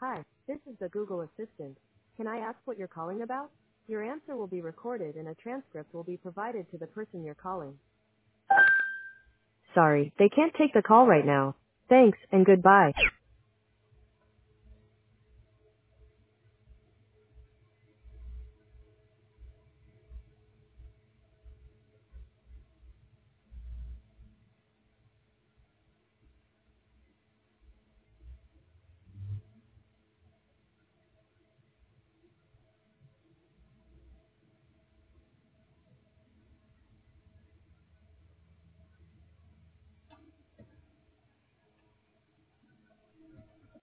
Hi, this is the Google Assistant. Can I ask what you're calling about? Your answer will be recorded and a transcript will be provided to the person you're calling. Sorry, they can't take the call right now. Thanks and goodbye.